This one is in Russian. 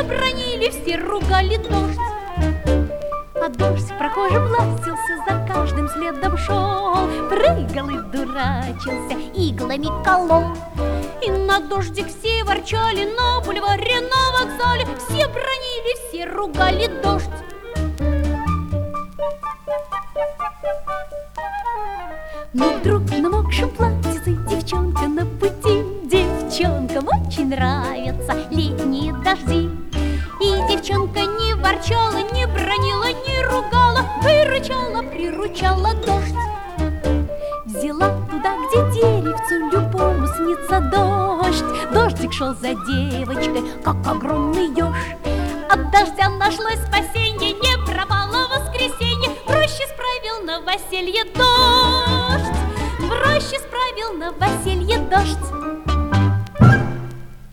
бронили, все ругали дождь. А дождь прохожим ластился, за каждым следом шел, прыгал и дурачился, иглами колол. И на дождик все ворчали, на бульваре, на вокзале, все бронили, все ругали дождь. Но вдруг в намокшем платьице девчонка на пути. Девчонкам очень нравятся летние дожди. И девчонка не ворчала, не бронила, не ругала, выручала, приручала дождь. Взяла туда, где деревцу любому снится дождь. Дождик шел за девочкой, как огромный еж. От дождя нашлось спасенье, не пропало воскресенье. В роще справил новоселье дождь. В роще справил новоселье дождь.